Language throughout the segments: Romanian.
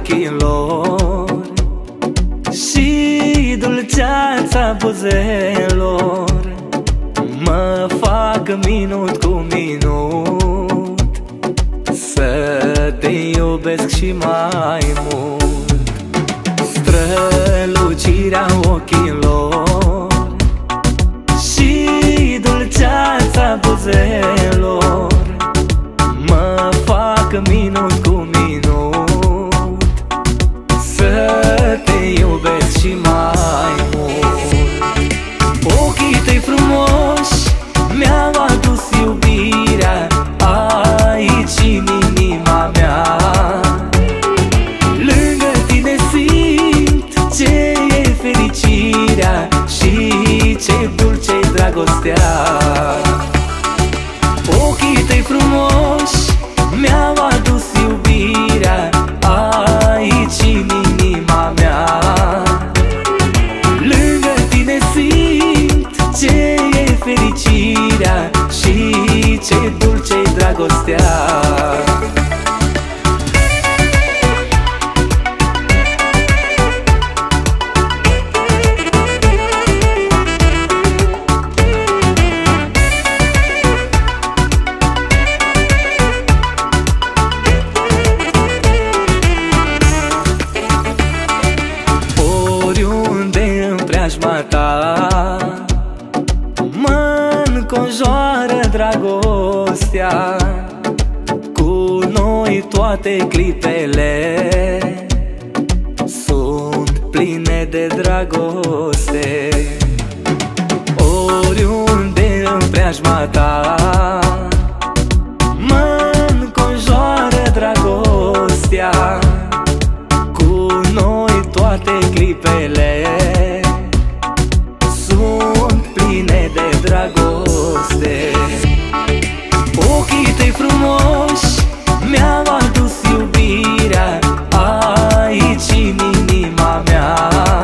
ochilor și dulceața buzelor mă fac minut cu minut să te iubesc și mai mult. Strălucirea ochilor și dulceața buzelor mă fac minut cu minut să te iubesc și mai mult. Ochii tăi frumoși mi-au adus iubirea aici în inima mea. Lângă tine simt ce e fericirea și ce dulce-i dragostea. Ochii tăi frumoși mi-au adus iubirea aici în inima mea. Lângă tine simt ce e fericirea și ce dulce-i dragostea. Preajma ta mă-nconjoară dragostea, cu noi toate clipele sunt pline de dragoste. Oriunde în preajma ta mă-nconjoară dragostea, cu noi toate clipele de dragoste. Ochii tăi frumoși mi-au adus iubirea aici în inima mea.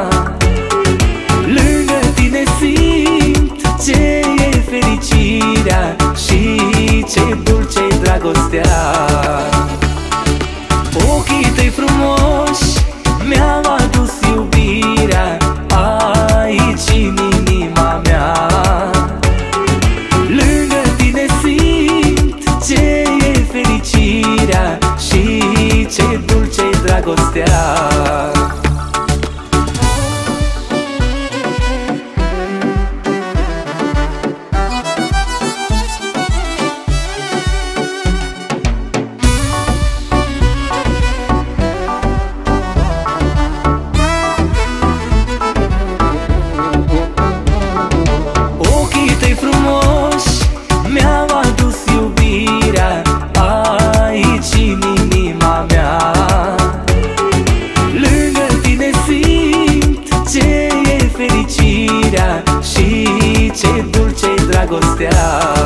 Lângă tine simt ce e fericirea și ce dulce-i dragostea. Ochii tăi frumoși mi-au adus iubirea aici în inima mea. Lângă tine simt ce e fericirea și ce dulce-i dragostea. Mi-au adus iubirea aici în inima mea. Lângă tine simt ce e fericirea și ce dulce-i dragostea.